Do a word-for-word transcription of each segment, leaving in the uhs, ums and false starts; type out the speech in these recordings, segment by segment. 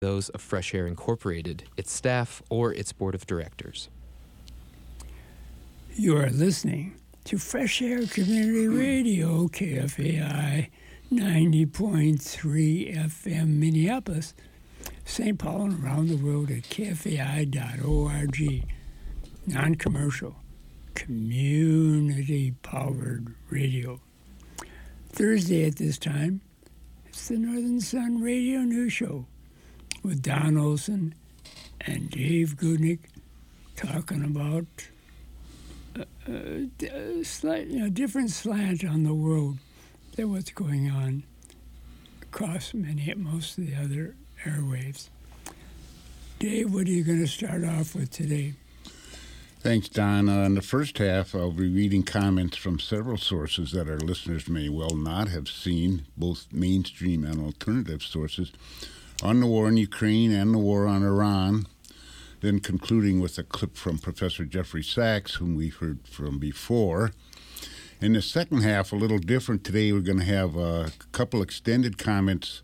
those of Fresh Air Incorporated, its staff, or its board of directors. You are listening to Fresh Air Community Radio, K F A I ninety point three F M Minneapolis, Saint Paul, and around the world at K F A I dot org. Non-commercial, community-powered radio. Thursday at this time, it's the Northern Sun Radio News Show with Don Olson and Dave Goodnick talking about a, a, a slight, you know, different slant on the world than what's going on across many, most of the other airwaves. Dave, what are you going to start off with today? Thanks, Don. Uh, in the first half, I'll be reading comments from several sources that our listeners may well not have seen, both mainstream and alternative sources, on the war in Ukraine and the war on Iran, then concluding with a clip from Professor Jeffrey Sachs, whom we've heard from before. In the second half, a little different today, we're going to have a couple extended comments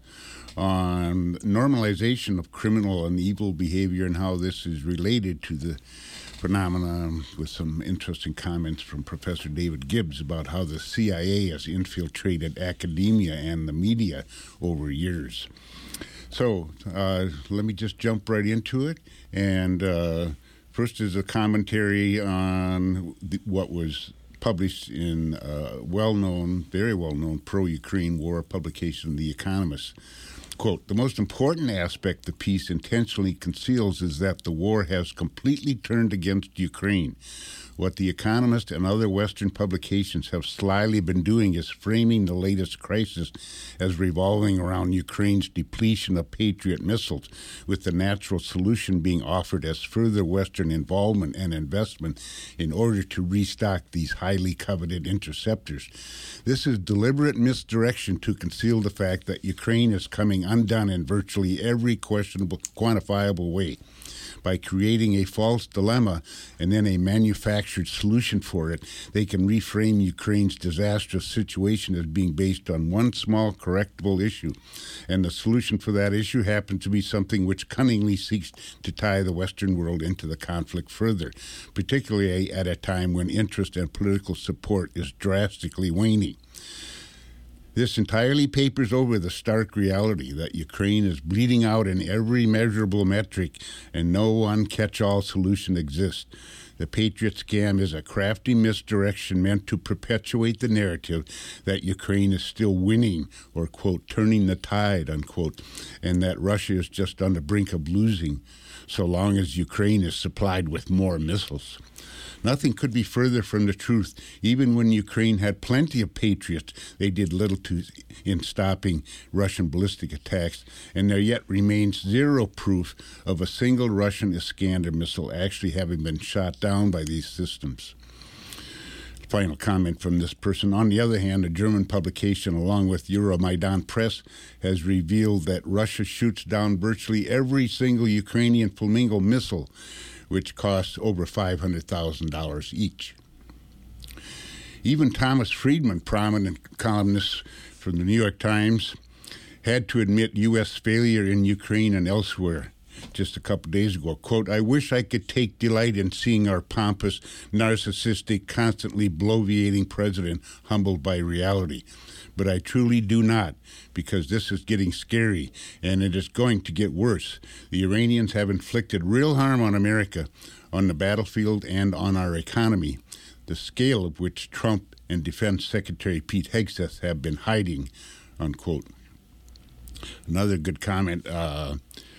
on normalization of criminal and evil behavior and how this is related to the phenomenon, with some interesting comments from Professor David Gibbs about how the C I A has infiltrated academia and the media over years. So uh, let me just jump right into it. And uh, first is a commentary on the, what was published in uh, well-known, very well-known pro-Ukraine war publication, The Economist. Quote, "The most important aspect the piece intentionally conceals is that the war has completely turned against Ukraine. What The Economist and other Western publications have slyly been doing is framing the latest crisis as revolving around Ukraine's depletion of Patriot missiles, with the natural solution being offered as further Western involvement and investment in order to restock these highly coveted interceptors. This is deliberate misdirection to conceal the fact that Ukraine is coming undone in virtually every questionable, quantifiable way. By creating a false dilemma and then a manufactured solution for it, they can reframe Ukraine's disastrous situation as being based on one small correctable issue. And the solution for that issue happens to be something which cunningly seeks to tie the Western world into the conflict further, particularly at a time when interest and political support is drastically waning. This entirely papers over the stark reality that Ukraine is bleeding out in every measurable metric and no one catch-all solution exists. The Patriot scam is a crafty misdirection meant to perpetuate the narrative that Ukraine is still winning or, quote, turning the tide, unquote, and that Russia is just on the brink of losing so long as Ukraine is supplied with more missiles. Nothing could be further from the truth. Even when Ukraine had plenty of Patriots, they did little to in stopping Russian ballistic attacks, and there yet remains zero proof of a single Russian Iskander missile actually having been shot down by these systems. Final comment from this person. On the other hand, a German publication, along with Euromaidan Press, has revealed that Russia shoots down virtually every single Ukrainian Flamingo missile, which costs over five hundred thousand dollars each. Even Thomas Friedman, prominent columnist from the New York Times, had to admit U S failure in Ukraine and elsewhere just a couple days ago. Quote, "I wish I could take delight in seeing our pompous, narcissistic, constantly bloviating president humbled by reality. But I truly do not, because this is getting scary, and it is going to get worse. The Iranians have inflicted real harm on America, on the battlefield, and on our economy, the scale of which Trump and Defense Secretary Pete Hegseth have been hiding," unquote. Another good comment uh,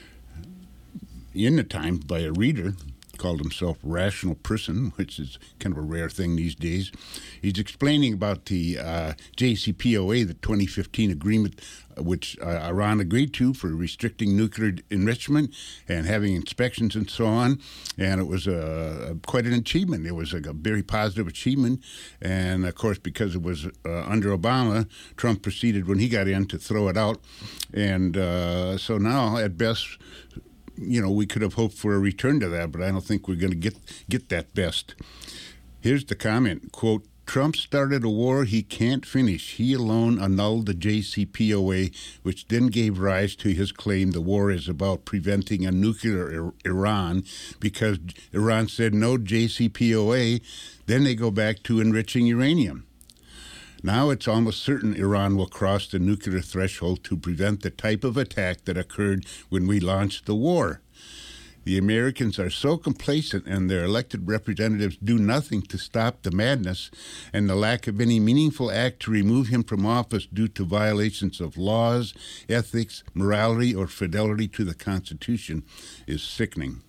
in the Times by a reader called himself Rational Person, which is kind of a rare thing these days. He's explaining about the uh, J C P O A, the twenty fifteen agreement which uh, Iran agreed to for restricting nuclear enrichment and having inspections and so on. And it was uh, quite an achievement. It was like a very positive achievement. And, of course, because it was uh, under Obama, Trump proceeded when he got in to throw it out. And uh, so now, at best, you know, we could have hoped for a return to that, but I don't think we're going to get get that best. Here's the comment, quote, Trump started a war he can't finish. He alone annulled the J C P O A, which then gave rise to his claim the war is about preventing a nuclear Iran, because Iran said no J C P O A. Then they go back to enriching uranium. Now it's almost certain Iran will cross the nuclear threshold to prevent the type of attack that occurred when we launched the war. The Americans are so complacent, and their elected representatives do nothing to stop the madness, and the lack of any meaningful act to remove him from office due to violations of laws, ethics, morality, or fidelity to the Constitution is sickening.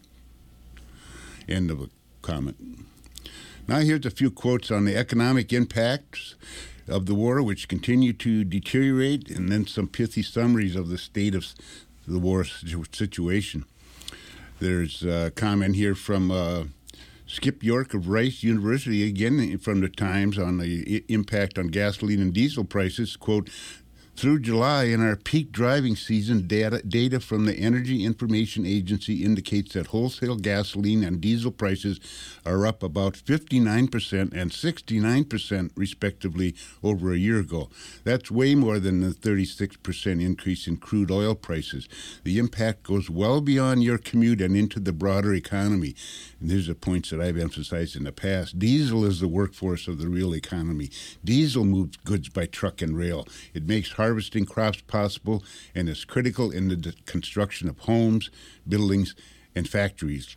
End of a comment. Now here's a few quotes on the economic impacts of the war, which continue to deteriorate, and then some pithy summaries of the state of the war situation. There's a comment here from uh, Skip York of Rice University, again from the Times, on the I- impact on gasoline and diesel prices. Quote, through July, in our peak driving season, data, data from the Energy Information Agency indicates that wholesale gasoline and diesel prices are up about fifty-nine percent and sixty-nine percent, respectively, over a year ago. That's way more than the thirty-six percent increase in crude oil prices. The impact goes well beyond your commute and into the broader economy. And these are points that I've emphasized in the past. Diesel is the workforce of the real economy. Diesel moves goods by truck and rail. It makes harvesting crops possible and is critical in the de- construction of homes, buildings, and factories.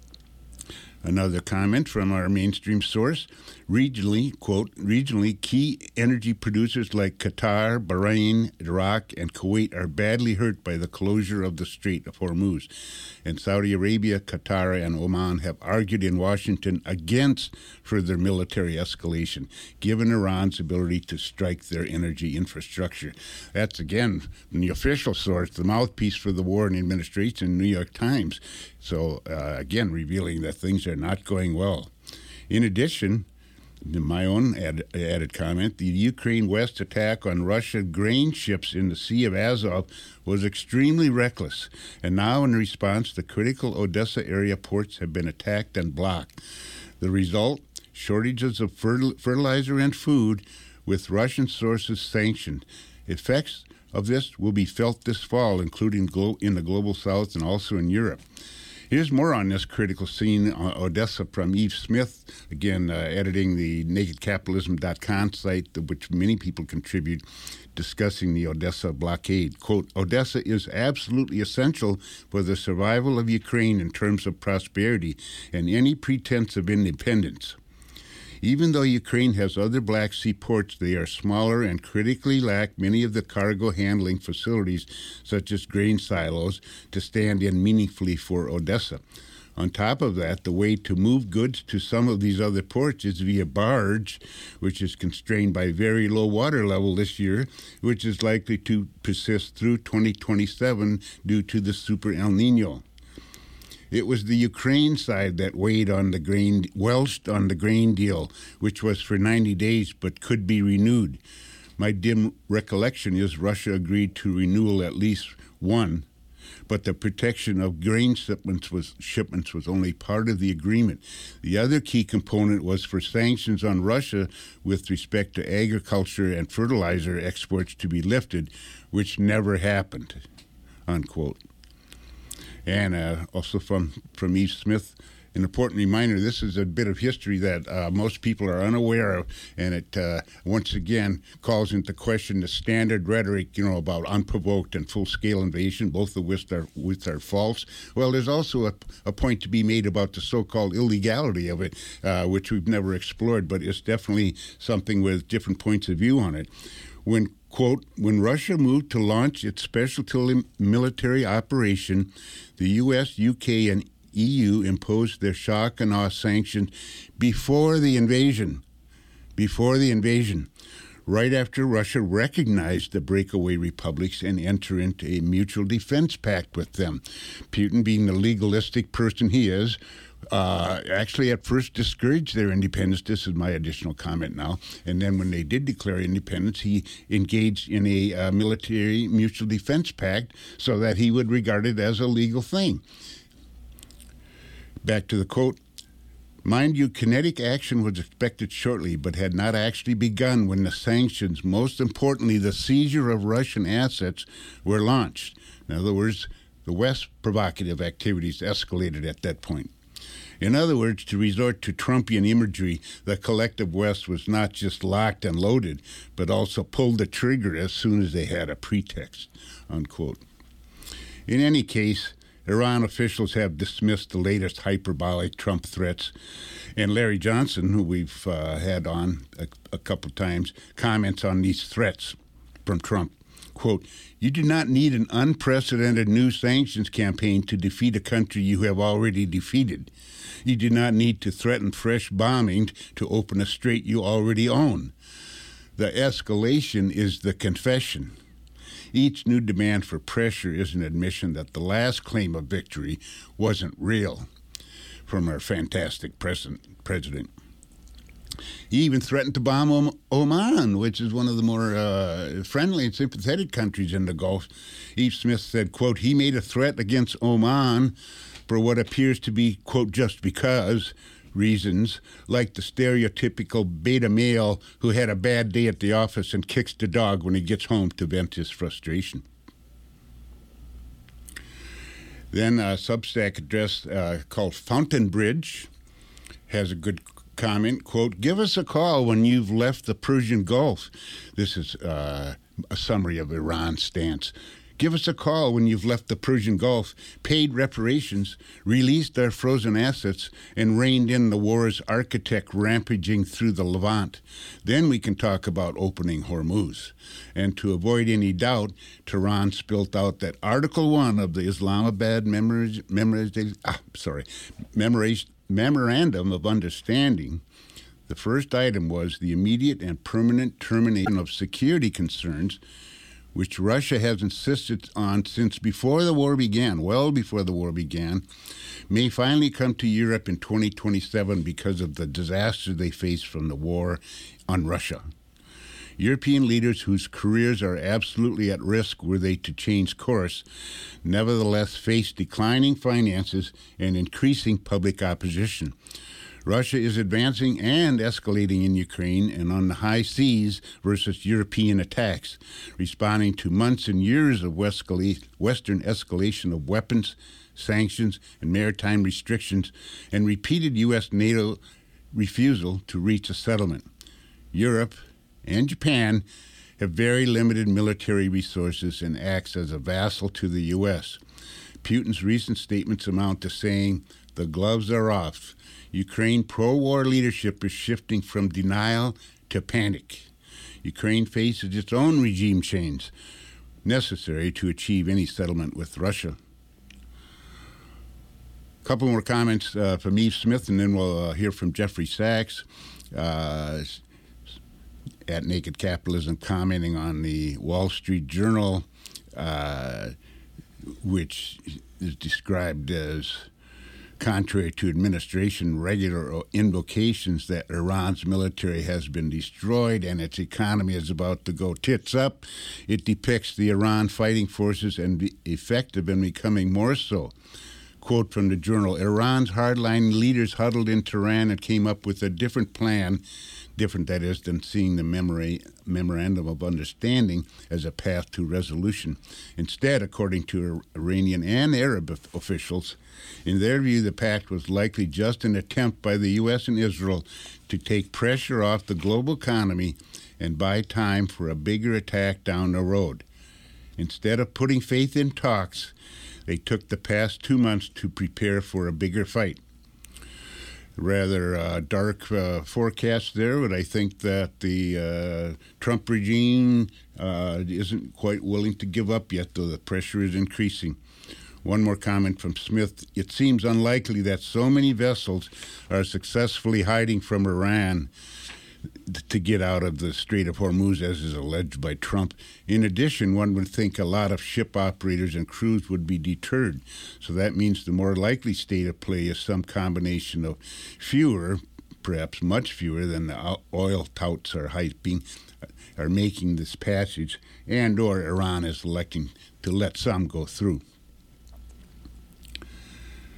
Another comment from our mainstream source. Regionally, quote, regionally, key energy producers like Qatar, Bahrain, Iraq, and Kuwait are badly hurt by the closure of the Strait of Hormuz. And Saudi Arabia, Qatar, and Oman have argued in Washington against further military escalation, given Iran's ability to strike their energy infrastructure. That's, again, the official source, the mouthpiece for the war and administration, New York Times. So, uh, again, revealing that things are not going well. In addition, my own add, added comment, the Ukraine West attack on Russian grain ships in the Sea of Azov was extremely reckless, and now in response, the critical Odessa area ports have been attacked and blocked. The result, shortages of fertil- fertilizer and food, with Russian sources sanctioned. Effects of this will be felt this fall, including glo- in the global south and also in Europe. Here's more on this critical scene on Odessa from Eve Smith, again, uh, editing the naked capitalism dot com site, to which many people contribute, discussing the Odessa blockade. Quote, Odessa is absolutely essential for the survival of Ukraine in terms of prosperity and any pretense of independence. Even though Ukraine has other Black Sea ports, they are smaller and critically lack many of the cargo handling facilities, such as grain silos, to stand in meaningfully for Odessa. On top of that, the way to move goods to some of these other ports is via barge, which is constrained by very low water level this year, which is likely to persist through twenty twenty-seven due to the Super El Nino. It was the Ukraine side that weighed on the grain, welched on the grain deal, which was for ninety days but could be renewed. My dim recollection is Russia agreed to renewal at least one, but the protection of grain shipments was, shipments was only part of the agreement. The other key component was for sanctions on Russia with respect to agriculture and fertilizer exports to be lifted, which never happened, unquote. And uh, also from, from Eve Smith, an important reminder, this is a bit of history that uh, most people are unaware of, and it uh, once again calls into question the standard rhetoric, you know, about unprovoked and full-scale invasion, both of which are, which are false. Well, there's also a, a point to be made about the so-called illegality of it, uh, which we've never explored, but it's definitely something with different points of view on it. When Quote, when Russia moved to launch its special military operation, the U S, U K, and E U imposed their shock and awe sanctions before the invasion. Before the invasion. Right after Russia recognized the breakaway republics and entered into a mutual defense pact with them. Putin, being the legalistic person he is, Uh, actually at first discouraged their independence. This is my additional comment now. And then when they did declare independence, he engaged in a uh, military mutual defense pact so that he would regard it as a legal thing. Back to the quote. Mind you, kinetic action was expected shortly, but had not actually begun when the sanctions, most importantly the seizure of Russian assets, were launched. In other words, the West's provocative activities escalated at that point. In other words, to resort to Trumpian imagery, the collective West was not just locked and loaded, but also pulled the trigger as soon as they had a pretext, unquote. In any case, Iran officials have dismissed the latest hyperbolic Trump threats, and Larry Johnson, who we've uh, had on a, a couple times, comments on these threats from Trump. Quote, "You do not need an unprecedented new sanctions campaign to defeat a country you have already defeated. You do not need to threaten fresh bombing to open a strait you already own. The escalation is the confession. Each new demand for pressure is an admission that the last claim of victory wasn't real," from our fantastic president. president. He even threatened to bomb Oman, which is one of the more uh, friendly and sympathetic countries in the Gulf. Eve Smith said, quote, "He made a threat against Oman for what appears to be, quote, just because reasons, like the stereotypical beta male who had a bad day at the office and kicks the dog when he gets home to vent his frustration." Then a Substack address uh, called Fountain Bridge has a good comment, quote, "Give us a call when you've left the Persian Gulf." This is uh, a summary of Iran's stance. "Give us a call when you've left the Persian Gulf, paid reparations, released our frozen assets, and reined in the war's architect rampaging through the Levant. Then we can talk about opening Hormuz." And to avoid any doubt, Tehran spilled out that Article one of the Islamabad memoriz- memoriz- ah, sorry, memoriz- Memorandum of Understanding. The first item was the immediate and permanent termination of security concerns, which Russia has insisted on since before the war began, well before the war began, may finally come to Europe in twenty twenty-seven because of the disaster they face from the war on Russia. European leaders whose careers are absolutely at risk were they to change course, nevertheless face declining finances and increasing public opposition. Russia is advancing and escalating in Ukraine and on the high seas versus European attacks, responding to months and years of Western escalation of weapons, sanctions, and maritime restrictions, and repeated U S NATO refusal to reach a settlement. Europe and Japan have very limited military resources and acts as a vassal to the U S. Putin's recent statements amount to saying, "The gloves are off." Ukraine pro-war leadership is shifting from denial to panic. Ukraine faces its own regime change necessary to achieve any settlement with Russia. A couple more comments uh, from Eve Smith, and then we'll uh, hear from Jeffrey Sachs uh, at Naked Capitalism, commenting on the Wall Street Journal, uh, which is described as contrary to administration regular invocations that Iran's military has been destroyed and its economy is about to go tits up. It depicts the Iran fighting forces and be effective and becoming more so. Quote from the journal, "Iran's hardline leaders huddled in Tehran and came up with a different plan," different, that is, than seeing the memora- memorandum of understanding as a path to resolution. Instead, according to Iranian and Arab officials, in their view, the pact was likely just an attempt by the U S and Israel to take pressure off the global economy and buy time for a bigger attack down the road. Instead of putting faith in talks, they took the past two months to prepare for a bigger fight. Rather uh, dark uh, forecast there, but I think that the uh, Trump regime uh, isn't quite willing to give up yet, though the pressure is increasing. One more comment from Smith. "It seems unlikely that so many vessels are successfully hiding from Iran to get out of the Strait of Hormuz, as is alleged by Trump. In addition, one would think a lot of ship operators and crews would be deterred. So that means the more likely state of play is some combination of fewer, perhaps much fewer than the oil touts are hyping, are making this passage, and or Iran is electing to let some go through."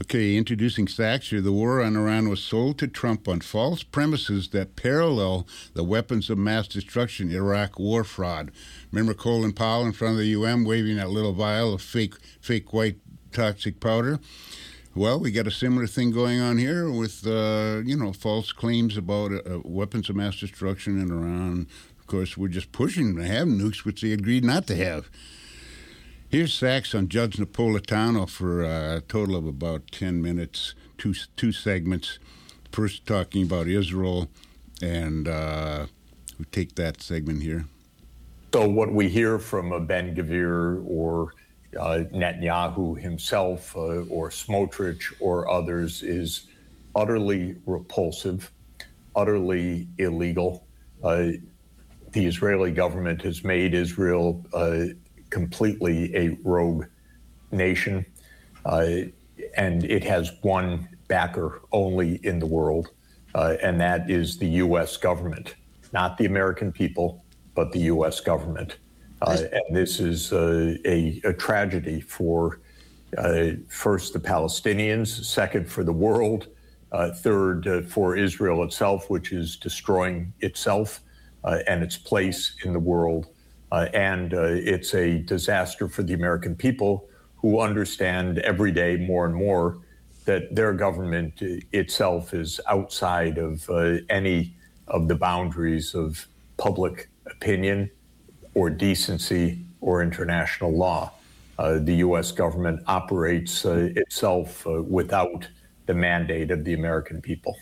Okay, introducing Sachs here. The war on Iran was sold to Trump on false premises that parallel the weapons of mass destruction Iraq war fraud. Remember Colin Powell in front of the U N waving that little vial of fake, fake white toxic powder? Well, we got a similar thing going on here with, uh, you know, false claims about uh, weapons of mass destruction in Iran. Of course, we're just pushing to have nukes, which they agreed not to have. Here's Sachs on Judge Napolitano for a total of about ten minutes, two two segments. First talking about Israel, and uh, we take that segment here. So what we hear from uh, Ben-Gvir or uh, Netanyahu himself uh, or Smotrich or others is utterly repulsive, utterly illegal. Uh, the Israeli government has made Israel uh, completely a rogue nation, uh, and it has one backer only in the world, uh, and that is the U S government, not the American people, but the U S government. Uh, and this is uh, a, a tragedy for, uh, first, the Palestinians, second, for the world, uh, third, uh, for Israel itself, which is destroying itself uh, and its place in the world. Uh, and uh, it's a disaster for the American people, who understand every day more and more that their government itself is outside of uh, any of the boundaries of public opinion or decency or international law. Uh, the U S government operates uh, itself uh, without the mandate of the American people.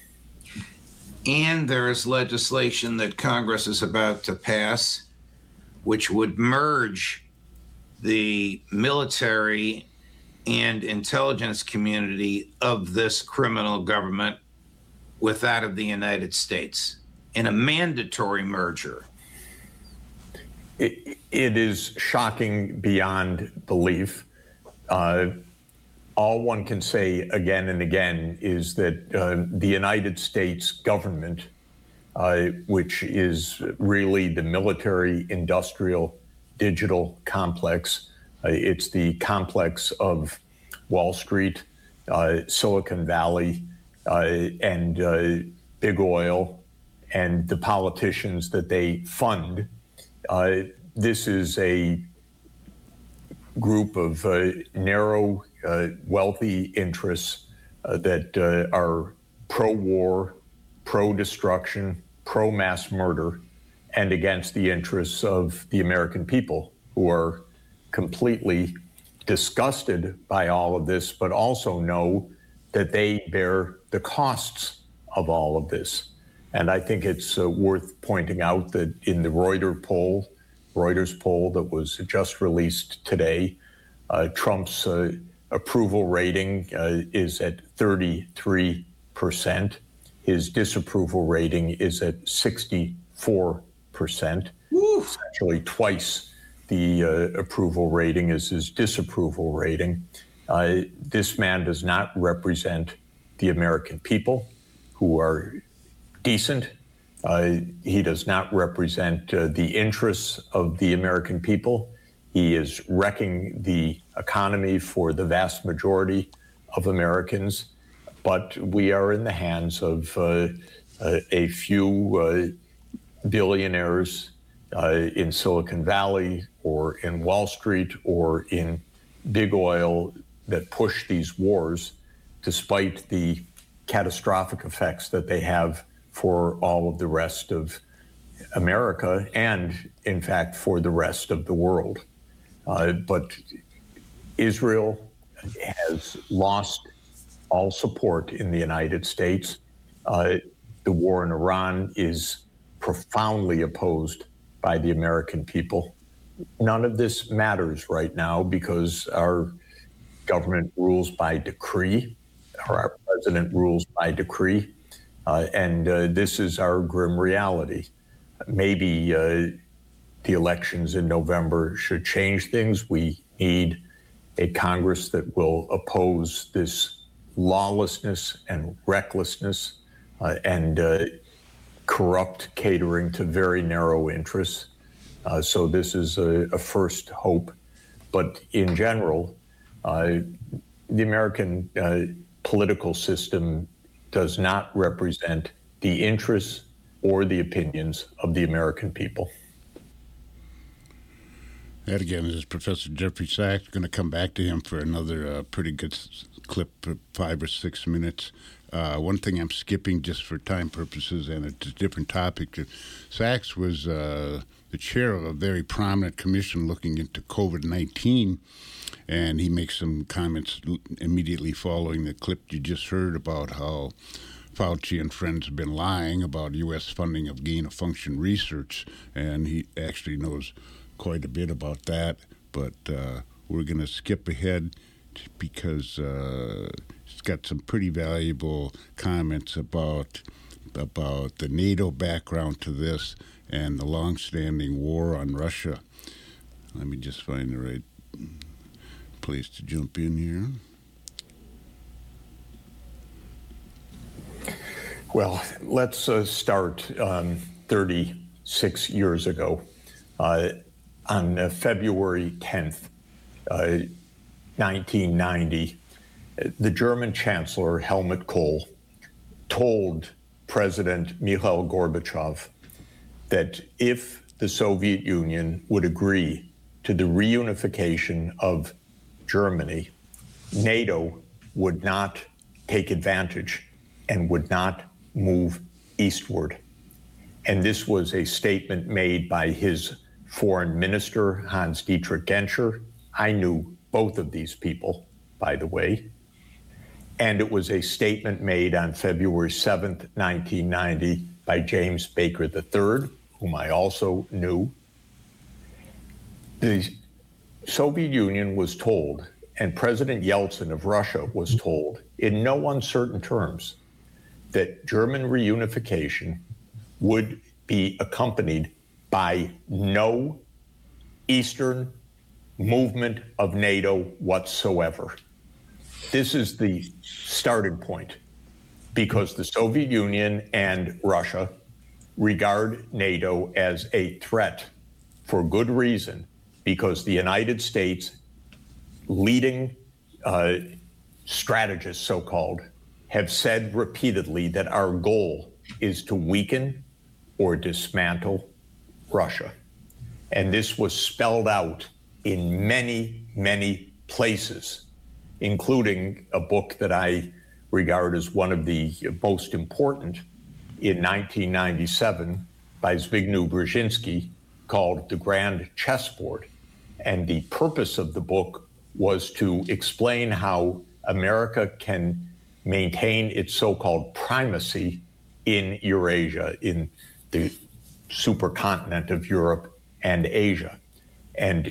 And there is legislation that Congress is about to pass which would merge the military and intelligence community of this criminal government with that of the United States in a mandatory merger. It, it is shocking beyond belief. Uh, all one can say again and again is that uh, the United States government, Uh, which is really the military, industrial, digital complex. Uh, it's the complex of Wall Street, uh, Silicon Valley, uh, and uh, big oil, and the politicians that they fund. Uh, this is a group of uh, narrow, uh, wealthy interests uh, that uh, are pro-war, pro-destruction, pro-mass murder, and against the interests of the American people, who are completely disgusted by all of this, but also know that they bear the costs of all of this. And I think it's uh, worth pointing out that in the Reuters poll, Reuters poll that was just released today, uh, Trump's uh, approval rating uh, is at thirty-three percent. His disapproval rating is at sixty-four percent. Essentially twice the uh, approval rating is his disapproval rating. Uh, this man does not represent the American people, who are decent. Uh, he does not represent uh, the interests of the American people. He is wrecking the economy for the vast majority of Americans. But we are in the hands of uh, uh, a few uh, billionaires uh, in Silicon Valley or in Wall Street or in big oil that push these wars, despite the catastrophic effects that they have for all of the rest of America and, in fact, for the rest of the world. Uh, but Israel has lost all support in the United States. Uh, the war in Iran is profoundly opposed by the American people. None of this matters right now because our government rules by decree, or our president rules by decree, uh, and uh, this is our grim reality. Maybe uh, the elections in November should change things. We need a Congress that will oppose this lawlessness and recklessness uh, and uh, corrupt catering to very narrow interests. Uh, so this is a, a first hope. But in general, uh, the American uh, political system does not represent the interests or the opinions of the American people. That again is Professor Jeffrey Sachs. Going to come back to him for another uh, pretty good s- clip, five or six minutes. Uh, one thing I'm skipping just for time purposes, and it's a different topic. Sachs was uh, the chair of a very prominent commission looking into COVID nineteen, and he makes some comments immediately following the clip you just heard about how Fauci and friends have been lying about U S funding of gain-of-function research, and he actually knows quite a bit about that, but uh, we're going to skip ahead because uh, it's got some pretty valuable comments about about the NATO background to this and the long-standing war on Russia. Let me just find the right place to jump in here. Well, let's uh, start um, thirty-six years ago. Uh, on uh, February tenth, uh, nineteen ninety, the German Chancellor Helmut Kohl told President Mikhail Gorbachev that if the Soviet Union would agree to the reunification of Germany, NATO would not take advantage and would not move eastward. And this was a statement made by his foreign minister, Hans-Dietrich Genscher. I knew both of these people, by the way. And it was a statement made on February seventh, nineteen ninety by James Baker the third, whom I also knew. The Soviet Union was told, and President Yeltsin of Russia was told, in no uncertain terms, that German reunification would be accompanied by no Eastern movement of NATO whatsoever. This is the starting point, because the Soviet Union and Russia regard NATO as a threat for good reason, because the United States leading uh, strategists, so-called, have said repeatedly that our goal is to weaken or dismantle Russia. And this was spelled out in many, many places, including a book that I regard as one of the most important in nineteen ninety-seven by Zbigniew Brzezinski, called The Grand Chessboard. And the purpose of the book was to explain how America can maintain its so-called primacy in Eurasia, in the supercontinent of Europe and Asia. And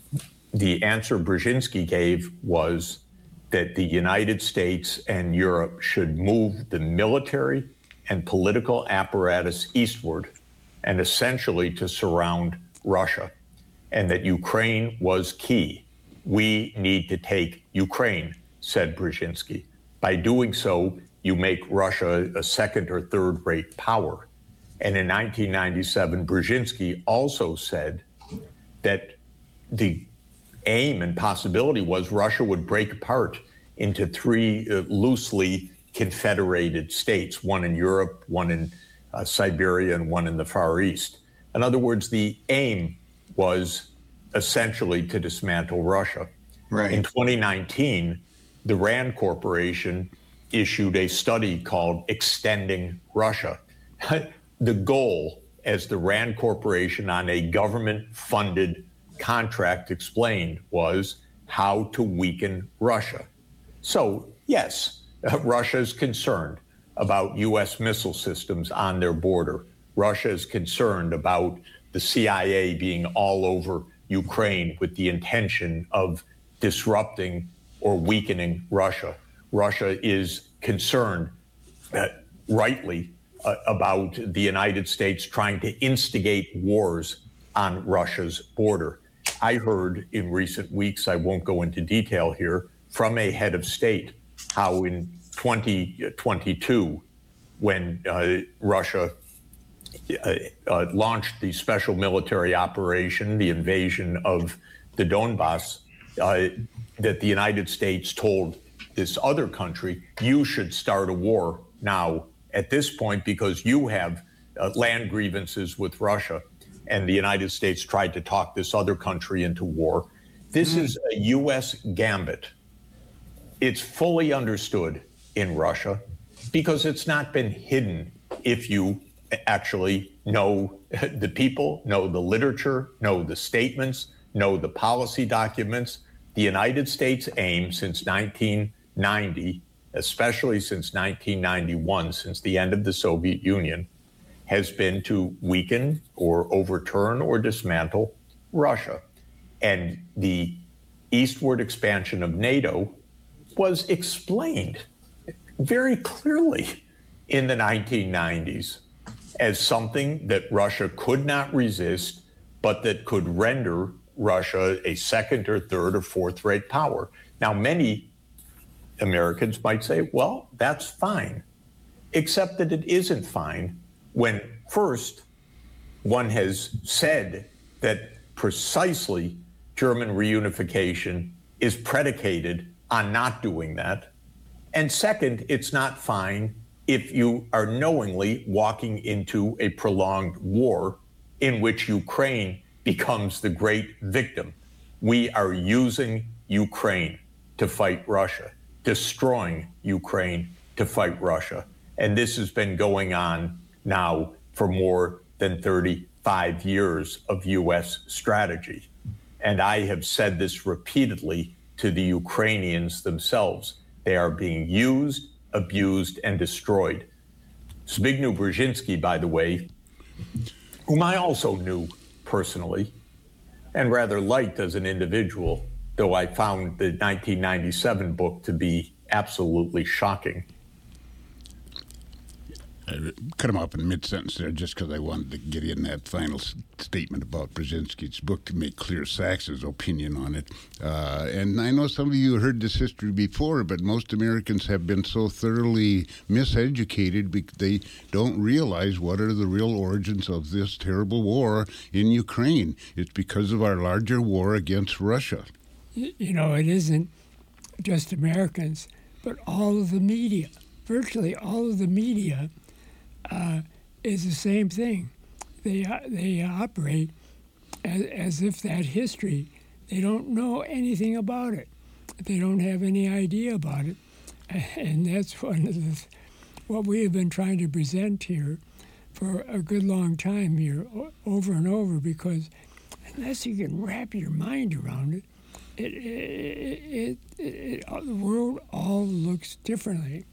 the answer Brzezinski gave was that the United States and Europe should move the military and political apparatus eastward and essentially to surround Russia, and that Ukraine was key. We need to take Ukraine, said Brzezinski. By doing so, you make Russia a second or third rate power. And in nineteen ninety-seven, Brzezinski also said that the aim and possibility was Russia would break apart into three uh, loosely confederated states, one in Europe, one in uh, Siberia, and one in the Far East. In other words, the aim was essentially to dismantle Russia. Right. In twenty nineteen, the RAND Corporation issued a study called Extending Russia. The goal, as the RAND Corporation on a government-funded contract explained, was how to weaken Russia. So, yes, uh, Russia is concerned about U S missile systems on their border. Russia is concerned about the C I A being all over Ukraine with the intention of disrupting or weakening Russia. Russia is concerned, uh, rightly, uh, about the United States trying to instigate wars on Russia's border. I heard in recent weeks, I won't go into detail here, from a head of state how in twenty twenty-two, when uh, Russia uh, uh, launched the special military operation, the invasion of the Donbass, uh, that the United States told this other country, you should start a war now at this point because you have uh, land grievances with Russia, and the United States tried to talk this other country into war. This mm. is a U S gambit. It's fully understood in Russia because it's not been hidden if you actually know the people, know the literature, know the statements, know the policy documents. The United States' aim since nineteen ninety, especially since nineteen ninety-one, since the end of the Soviet Union, has been to weaken or overturn or dismantle Russia. And the eastward expansion of NATO was explained very clearly in the nineteen nineties as something that Russia could not resist, but that could render Russia a second or third or fourth rate power. Now, many Americans might say, well, that's fine, except that it isn't fine when first one has said that precisely German reunification is predicated on not doing that. And second, it's not fine if you are knowingly walking into a prolonged war in which Ukraine becomes the great victim. We are using Ukraine to fight Russia, destroying Ukraine to fight Russia. And this has been going on now for more than thirty-five years of U S strategy. And I have said this repeatedly to the Ukrainians themselves. They are being used, abused, and destroyed. Zbigniew Brzezinski, by the way, whom I also knew personally and rather liked as an individual, though I found the nineteen ninety-seven book to be absolutely shocking. I cut him off in mid-sentence there just because I wanted to get in that final s- statement about Brzezinski's book to make clear Sachs's opinion on it. Uh, and I know some of you heard this history before, but most Americans have been so thoroughly miseducated because they don't realize what are the real origins of this terrible war in Ukraine. It's because of our larger war against Russia. You know, it isn't just Americans, but all of the media, virtually all of the media, Uh, is the same thing. They uh, they operate as, as if that history, they don't know anything about it. They don't have any idea about it. And that's one of the, what we have been trying to present here for a good long time here, over and over, because unless you can wrap your mind around it, it, it, it, it, it the world all looks differently.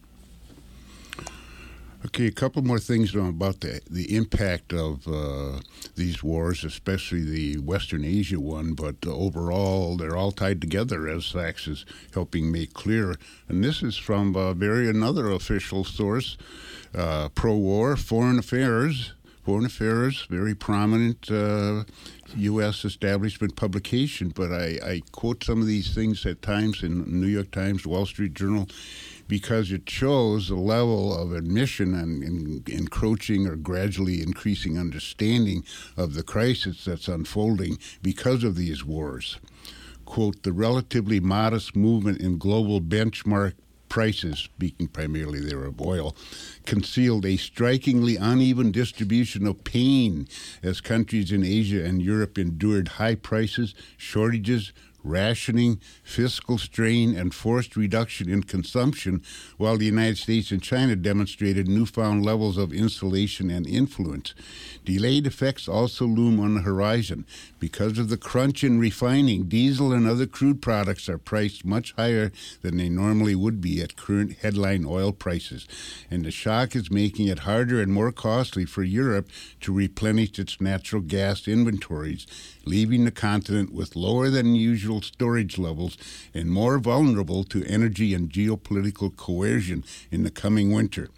Okay, a couple more things about the the impact of uh, these wars, especially the Western Asia one, but uh, overall they're all tied together, as Sachs is helping make clear. And this is from uh, very another official source, uh, pro-war, Foreign Affairs, Foreign Affairs, very prominent uh, U S establishment publication. But I, I quote some of these things at times in New York Times, Wall Street Journal, because it shows the level of admission and, and encroaching or gradually increasing understanding of the crisis that's unfolding because of these wars. Quote, the relatively modest movement in global benchmark prices, speaking primarily there of oil, concealed a strikingly uneven distribution of pain as countries in Asia and Europe endured high prices, shortages, rationing, fiscal strain, and forced reduction in consumption, while the United States and China demonstrated newfound levels of insulation and influence. Delayed effects also loom on the horizon. Because of the crunch in refining, diesel and other crude products are priced much higher than they normally would be at current headline oil prices, and the shock is making it harder and more costly for Europe to replenish its natural gas inventories, leaving the continent with lower than usual storage levels and more vulnerable to energy and geopolitical coercion in the coming winter.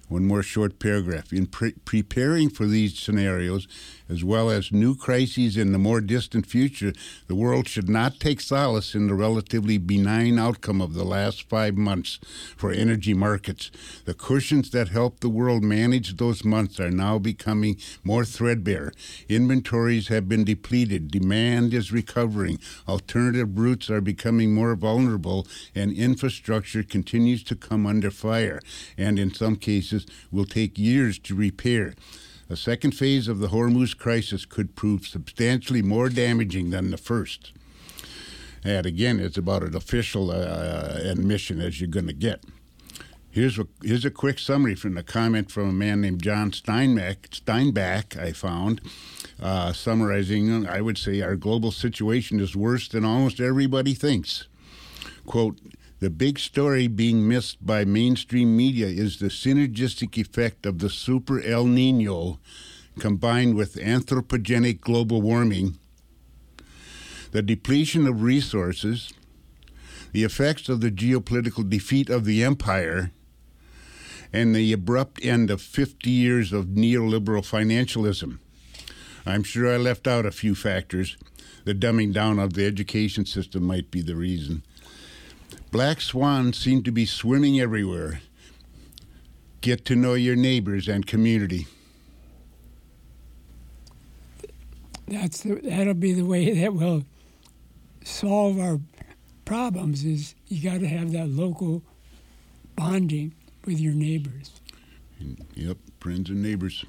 One more short paragraph. In pre- preparing for these scenarios, as well as new crises in the more distant future, the world should not take solace in the relatively benign outcome of the last five months for energy markets. The cushions that helped the world manage those months are now becoming more threadbare. Inventories have been depleted. Demand is recovering. Alternative routes are becoming more vulnerable, and infrastructure continues to come under fire, and in some cases will take years to repair. A second phase of the Hormuz crisis could prove substantially more damaging than the first. And again, it's about an official uh, admission as you're going to get. Here's a, here's a quick summary from the comment from a man named John Steinbeck, Steinbach I found, uh, summarizing, I would say, our global situation is worse than almost everybody thinks. Quote, the big story being missed by mainstream media is the synergistic effect of the super El Nino combined with anthropogenic global warming, the depletion of resources, the effects of the geopolitical defeat of the empire, and the abrupt end of fifty years of neoliberal financialism. I'm sure I left out a few factors. The dumbing down of the education system might be the reason. Black swans seem to be swimming everywhere. Get to know your neighbors and community. That's the, that'll be the way that will solve our problems. Is you got to have that local bonding with your neighbors. Yep, friends and neighbors.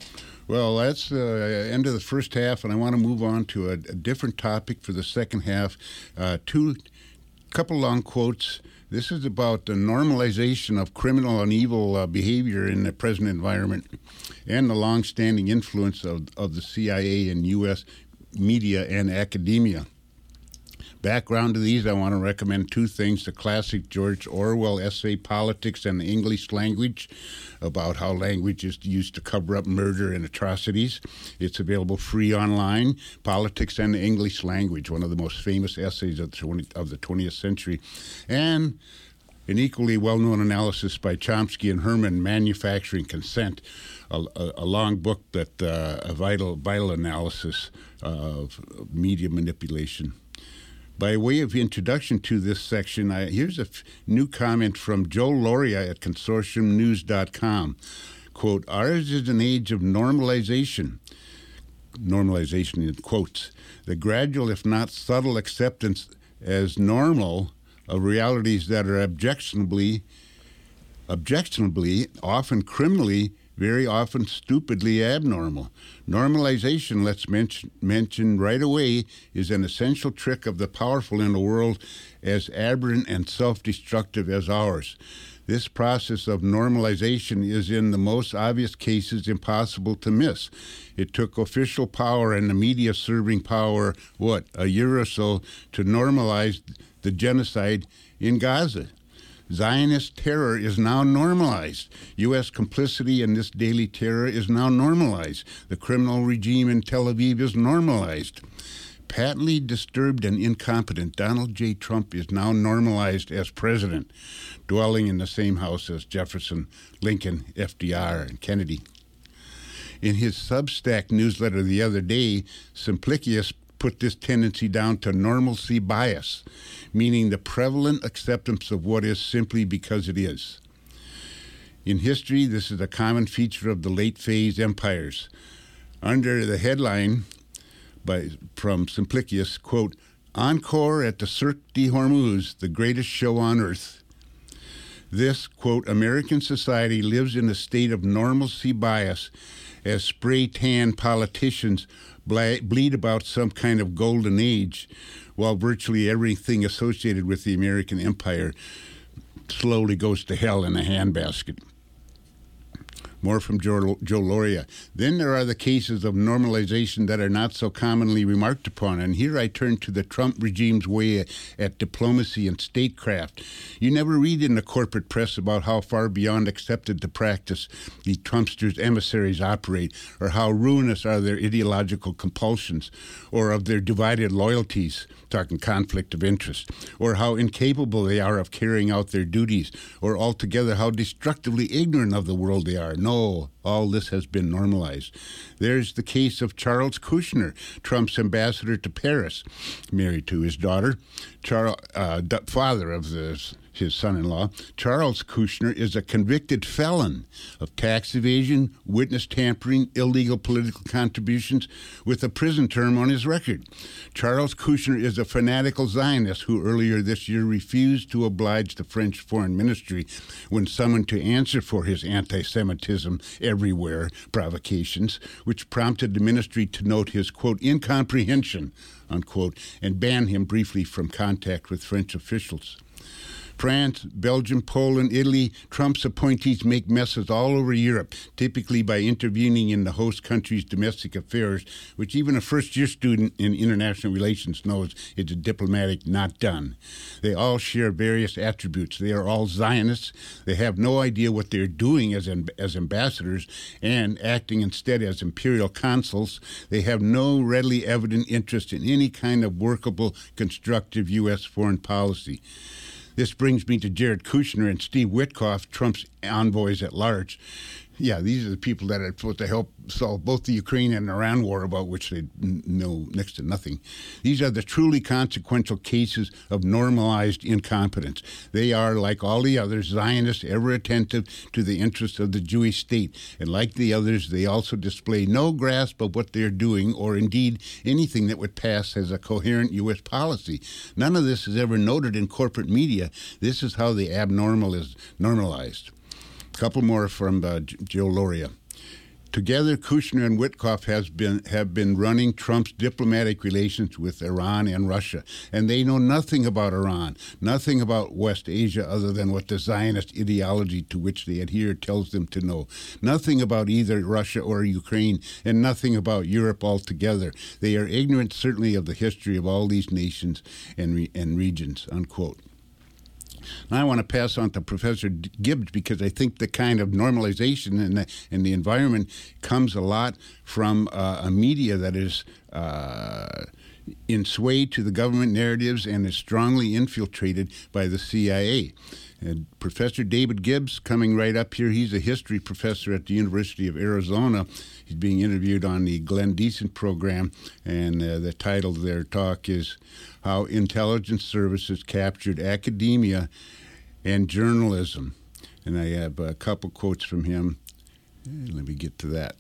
Well, that's the end of the first half, and I want to move on to a, a different topic for the second half. Uh, two. Couple long quotes. This is about the normalization of criminal and evil uh, behavior in the present environment and the long-standing influence of, of the C I A in U S media and academia. Background to these, I want to recommend two things. The classic George Orwell essay, Politics and the English Language, about how language is used to cover up murder and atrocities. It's available free online. Politics and the English Language, one of the most famous essays of the twentieth century. And an equally well-known analysis by Chomsky and Herman, Manufacturing Consent, a, a, a long book that uh, a vital, vital analysis of media manipulation. By way of introduction to this section, I, here's a f- new comment from Joe Loria at consortium news dot com. Quote, ours is an age of normalization, normalization in quotes, the gradual, if not subtle, acceptance as normal of realities that are objectionably, objectionably, often criminally, very often stupidly abnormal. Normalization, let's mention, mention right away, is an essential trick of the powerful in a world as aberrant and self-destructive as ours. This process of normalization is in the most obvious cases impossible to miss. It took official power and the media serving power, what, a year or so, to normalize the genocide in Gaza. Zionist terror is now normalized. U S complicity in this daily terror is now normalized. The criminal regime in Tel Aviv is normalized. Patently disturbed and incompetent, Donald J. Trump is now normalized as president, dwelling in the same house as Jefferson, Lincoln, F D R, and Kennedy. In his Substack newsletter the other day, Simplicius put this tendency down to normalcy bias, meaning the prevalent acceptance of what is simply because it is. In history, this is a common feature of the late phase empires. Under the headline by from Simplicius, quote, Encore at the Cirque de Hormuz, the greatest show on earth. This, quote, American society lives in a state of normalcy bias as spray-tan politicians bleed about some kind of golden age, while virtually everything associated with the American empire slowly goes to hell in a handbasket. More from Joe, Joe Loria. Then there are the cases of normalization that are not so commonly remarked upon. And here I turn to the Trump regime's way at diplomacy and statecraft. You never read in the corporate press about how far beyond accepted the practice the Trumpsters' emissaries operate, or how ruinous are their ideological compulsions, or of their divided loyalties, talking conflict of interest, or how incapable they are of carrying out their duties, or altogether how destructively ignorant of the world they are. No, all this has been normalized. There's the case of Charles Kushner, Trump's ambassador to Paris, married to his daughter, Charles, uh, father of the his son-in-law. Charles Kushner is a convicted felon of tax evasion, witness tampering, illegal political contributions, with a prison term on his record. Charles Kushner is a fanatical Zionist who earlier this year refused to oblige the French Foreign Ministry when summoned to answer for his anti-Semitism everywhere provocations, which prompted the ministry to note his, quote, incomprehension, unquote, and ban him briefly from contact with French officials. France, Belgium, Poland, Italy, Trump's appointees make messes all over Europe, typically by intervening in the host country's domestic affairs, which even a first-year student in international relations knows is a diplomatic not done. They all share various attributes. They are all Zionists. They have no idea what they're doing as, as ambassadors and acting instead as imperial consuls. They have no readily evident interest in any kind of workable, constructive U S foreign policy. This brings me to Jared Kushner and Steve Witkoff, Trump's envoys at large. Yeah, these are the people that are supposed to help solve both the Ukraine and Iran war, about which they know next to nothing. These are the truly consequential cases of normalized incompetence. They are, like all the others, Zionists, ever attentive to the interests of the Jewish state. And like the others, they also display no grasp of what they're doing, or indeed anything that would pass as a coherent U S policy. None of this is ever noted in corporate media. This is how the abnormal is normalized. A couple more from uh, Joe Loria. Together, Kushner and Witkoff has been have been running Trump's diplomatic relations with Iran and Russia, and they know nothing about Iran, nothing about West Asia other than what the Zionist ideology to which they adhere tells them to know, nothing about either Russia or Ukraine, and nothing about Europe altogether. They are ignorant, certainly, of the history of all these nations and, re- and regions, unquote. Now I want to pass on to Professor Gibbs, because I think the kind of normalization in the, in the environment comes a lot from uh, a media that is uh, in sway to the government narratives and is strongly infiltrated by the C I A. And Professor David Gibbs, coming right up here, he's a history professor at the University of Arizona. He's being interviewed on the Glenn Deason program, and uh, the title of their talk is How Intelligence Services Captured Academia and Journalism. And I have a couple quotes from him. Let me get to that.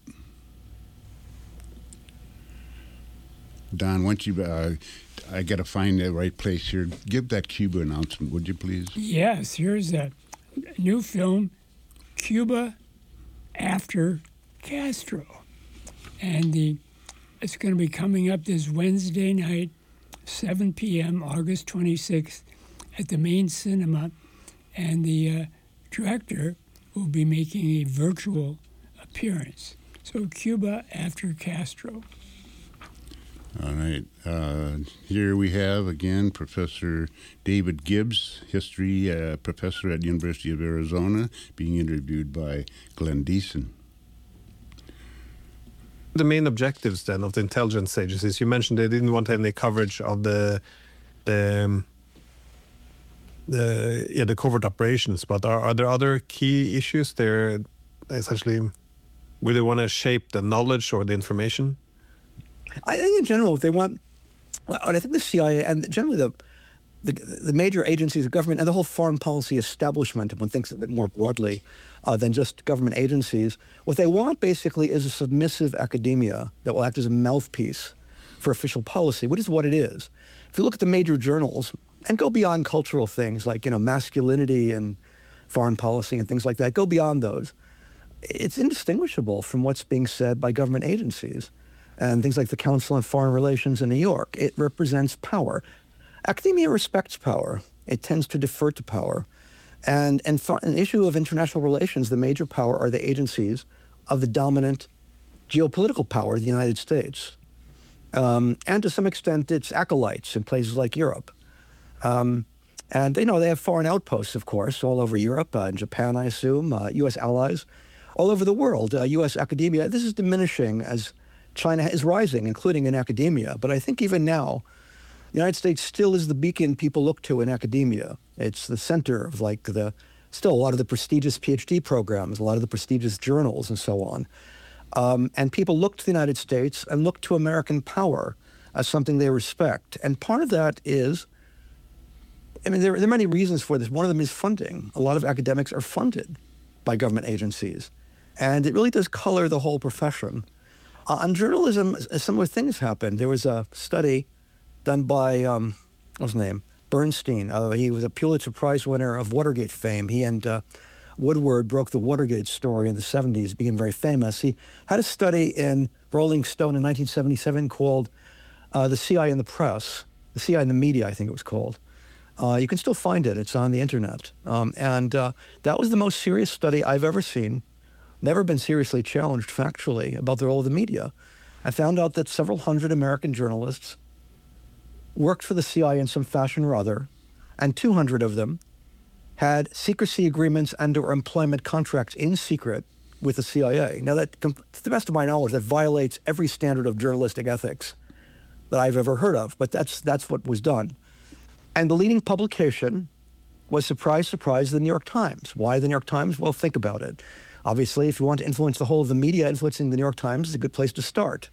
Don, once you, uh, I got to find the right place here. Give that Cuba announcement, would you please? Yes, here's a new film, Cuba After Castro. And the it's going to be coming up this Wednesday night, seven p.m., August twenty-sixth, at the Main Cinema. And the uh, director will be making a virtual appearance. So Cuba After Castro. All right. Uh, here we have, again, Professor David Gibbs, history uh, professor at the University of Arizona, being interviewed by Glenn Deason. The main objectives, then, of the intelligence agencies, you mentioned they didn't want any coverage of the the, um, the, yeah, the covert operations, but are, are there other key issues there? Essentially, will they want to shape the knowledge or the information? I think in general, they want, well, I think the C I A and generally the, the the major agencies of government and the whole foreign policy establishment, if one thinks of it more broadly uh, than just government agencies, what they want basically is a submissive academia that will act as a mouthpiece for official policy, which is what it is. If you look at the major journals and go beyond cultural things like, you know, masculinity and foreign policy and things like that, go beyond those, it's indistinguishable from what's being said by government agencies. And things like the Council on Foreign Relations in New York, it represents power. Academia respects power. It tends to defer to power. And, and for an issue of international relations, the major power are the agencies of the dominant geopolitical power, the United States. Um, and to some extent, its acolytes in places like Europe. Um, and, you know, they have foreign outposts, of course, all over Europe, uh, in Japan, I assume, uh, U S allies, all over the world. Uh, U S academia, this is diminishing as China is rising, including in academia. But I think even now, the United States still is the beacon people look to in academia. It's the center of, like, the still a lot of the prestigious PhD programs, a lot of the prestigious journals, and so on. Um, and people look to the United States and look to American power as something they respect. And part of that is, I mean, there, there are many reasons for this. One of them is funding. A lot of academics are funded by government agencies. And it really does color the whole profession. Uh, on journalism, similar things happened. There was a study done by, um, what's his name? Bernstein. Uh, he was a Pulitzer Prize winner of Watergate fame. He and uh, Woodward broke the Watergate story in the seventies, became very famous. He had a study in Rolling Stone in nineteen seventy-seven called uh, The C I A in the Press, The C I A in the Media, I think it was called. Uh, you can still find it. It's on the internet. Um, and uh, that was the most serious study I've ever seen, never been seriously challenged factually about the role of the media. I found out that several hundred American journalists worked for the C I A in some fashion or other, and two hundred of them had secrecy agreements and or employment contracts in secret with the C I A. Now, that, to the best of my knowledge, that violates every standard of journalistic ethics that I've ever heard of, but that's that's what was done. And the leading publication was, surprise, surprise, the New York Times. Why the New York Times? Well, think about it. Obviously, if you want to influence the whole of the media, influencing the New York Times is a good place to start.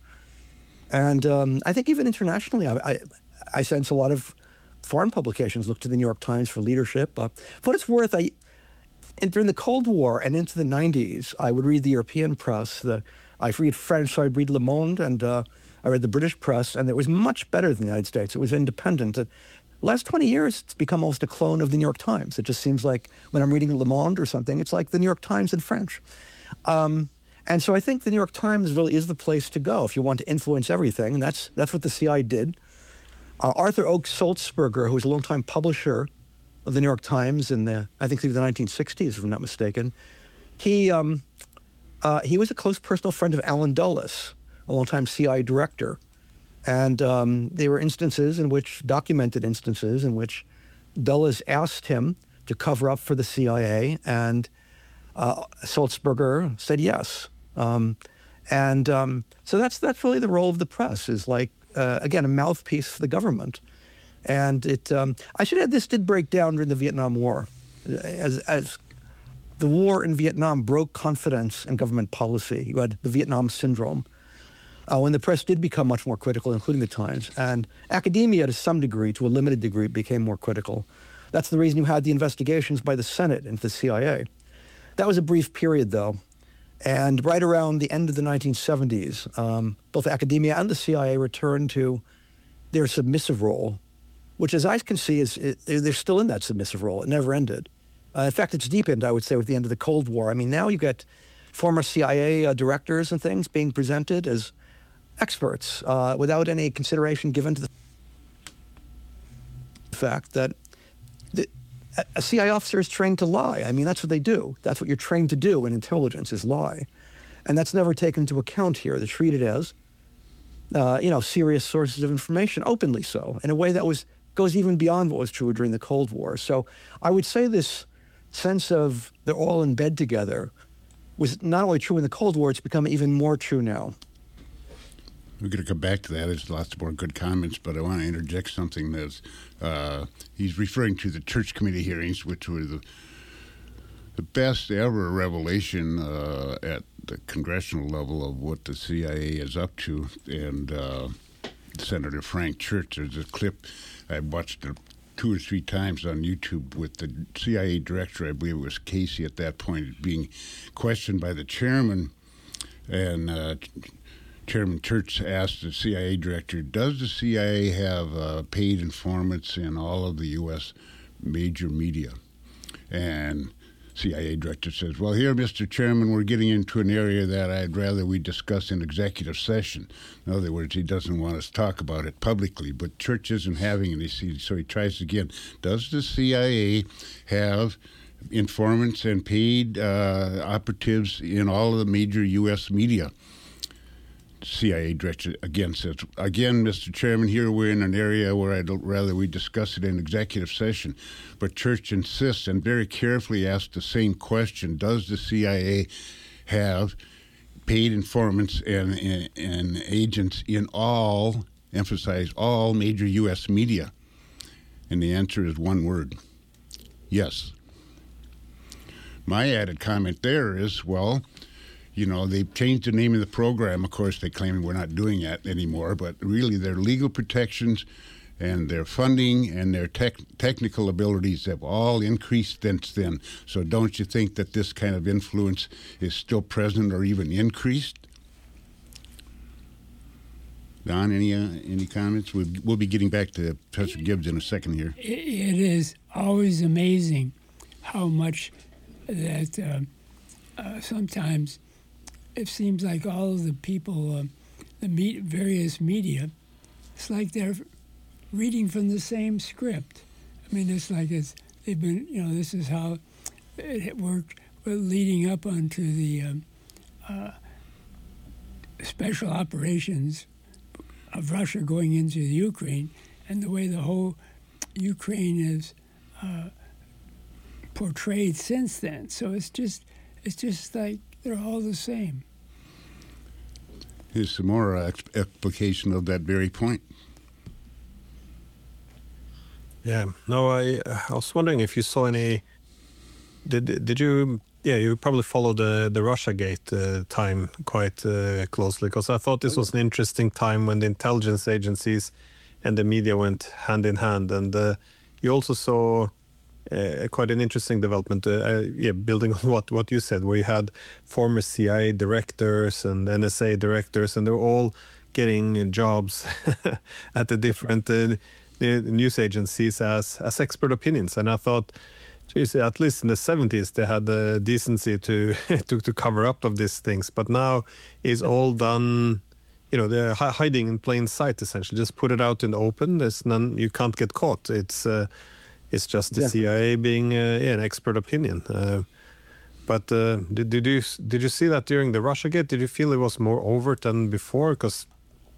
And um, I think even internationally, I, I, I sense a lot of foreign publications look to the New York Times for leadership. Uh, for what it's worth, I, in, during the Cold War and into the nineties, I would read the European press. The, I read French, so I'd read Le Monde, and uh, I read the British press, and it was much better than the United States. It was independent. The last twenty years, it's become almost a clone of the New York Times. It just seems like when I'm reading Le Monde or something, it's like the New York Times in French. Um, and so I think the New York Times really is the place to go if you want to influence everything, and that's, that's what the C I A did. Uh, Arthur Oakes Sulzberger, who was a longtime publisher of the New York Times in the, I think, through the nineteen sixties, if I'm not mistaken, he um, uh, he was a close personal friend of Allen Dulles, a longtime C I A director. And um, there were instances in which, documented instances, in which Dulles asked him to cover up for the C I A, and uh, Sulzberger said yes. Um, and um, so that's that's really the role of the press, is like, Uh, again, a mouthpiece for the government. And it, um, I should add, this did break down during the Vietnam War. As, as the war in Vietnam broke confidence in government policy. You had the Vietnam syndrome. Uh, when the press did become much more critical, including the Times, and academia to some degree, to a limited degree, became more critical. That's the reason you had the investigations by the Senate into the C I A. That was a brief period, though. And right around the end of the nineteen seventies, um, both academia and the C I A returned to their submissive role, which, as I can see, is it, they're still in that submissive role. It never ended. Uh, in fact, it's deepened, I would say, with the end of the Cold War. I mean, now you get former C I A uh, directors and things being presented as experts uh, without any consideration given to the fact that the, a C I A officer is trained to lie. I mean, that's what they do. That's what you're trained to do in intelligence, is lie. And that's never taken into account here. They're treated as, uh, you know, serious sources of information, openly so, in a way that was goes even beyond what was true during the Cold War. So I would say this sense of they're all in bed together was not only true in the Cold War, it's become even more true now. We're going to come back to that. There's lots more good comments, but I want to interject something that's, uh, he's referring to the Church Committee hearings, which were the the best ever revelation uh, at the congressional level of what the C I A is up to. And uh, Senator Frank Church, there's a clip I watched it two or three times on YouTube with the C I A director, I believe it was Casey at that point, being questioned by the chairman, and uh, Chairman Church asked the C I A director, does the C I A have uh, paid informants in all of the U S major media? And C I A director says, well, here, Mister Chairman, we're getting into an area that I'd rather we discuss in executive session. In other words, he doesn't want us to talk about it publicly, but Church isn't having any, so he tries again. Does the C I A have informants and paid uh, operatives in all of the major U S media. C I A directed against it. Again, Mister Chairman, here we're in an area where I'd rather we discuss it in executive session. But Church insists and very carefully asks the same question: does the C I A have paid informants and, and, and agents in all, emphasize all, major U S media? And the answer is one word: yes. My added comment there is, well, you know, they've changed the name of the program. Of course, they claim we're not doing that anymore, but really their legal protections and their funding and their tech, technical abilities have all increased since then. So don't you think that this kind of influence is still present or even increased? Don, any uh, any comments? We'll, we'll be getting back to Professor Gibbs in a second here. It is always amazing how much that uh, uh, sometimes it seems like all of the people, uh, the me- various media, it's like they're reading from the same script. I mean, it's like it's they've been, you know, this is how it worked leading up onto the um, uh, special operations of Russia going into the Ukraine, and the way the whole Ukraine is uh, portrayed since then. So it's just, it's just like they're all the same. Here's some more uh, explication of that very point. Yeah, no, I, I was wondering if you saw any. Did did you? Yeah, you probably followed the the Russiagate uh, time quite uh, closely, because I thought this was an interesting time when the intelligence agencies and the media went hand in hand, and uh, you also saw uh, quite an interesting development. Uh, uh, yeah, building on what what you said, where you had former C I A directors and N S A directors, and they're all getting jobs at the different uh, the news agencies as as expert opinions, and I thought, geez, at least in the seventies they had the decency to to to cover up of these things, but now it's all done. You know, they're hi- hiding in plain sight. Essentially, just put it out in the open. There's none. You can't get caught. It's uh, it's just the yeah. C I A being uh, yeah, an expert opinion. Uh, but uh, did did you did you see that during the Russiagate? Did you feel it was more overt than before? Because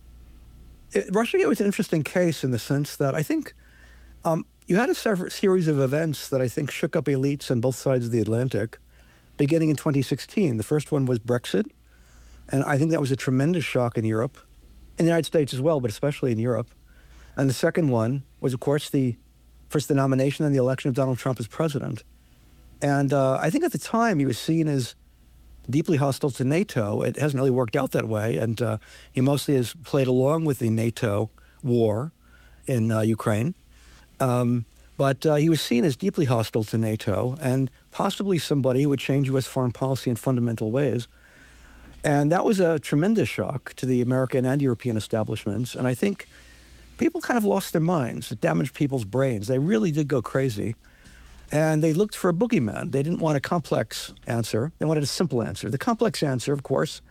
Russiagate was an interesting case in the sense that I think um, you had a sever- series of events that I think shook up elites on both sides of the Atlantic, beginning in twenty sixteen. The first one was Brexit, and I think that was a tremendous shock in Europe, in the United States as well, but especially in Europe. And the second one was, of course, the first the nomination and the election of Donald Trump as president. And uh, I think at the time he was seen as deeply hostile to NATO. It hasn't really worked out that way, and uh, he mostly has played along with the NATO war in uh, Ukraine. Um, but uh, he was seen as deeply hostile to NATO and possibly somebody who would change U S foreign policy in fundamental ways. And that was a tremendous shock to the American and European establishments. And I think people kind of lost their minds. It damaged people's brains. They really did go crazy. And they looked for a boogeyman. They didn't want a complex answer. They wanted a simple answer. The complex answer, of course,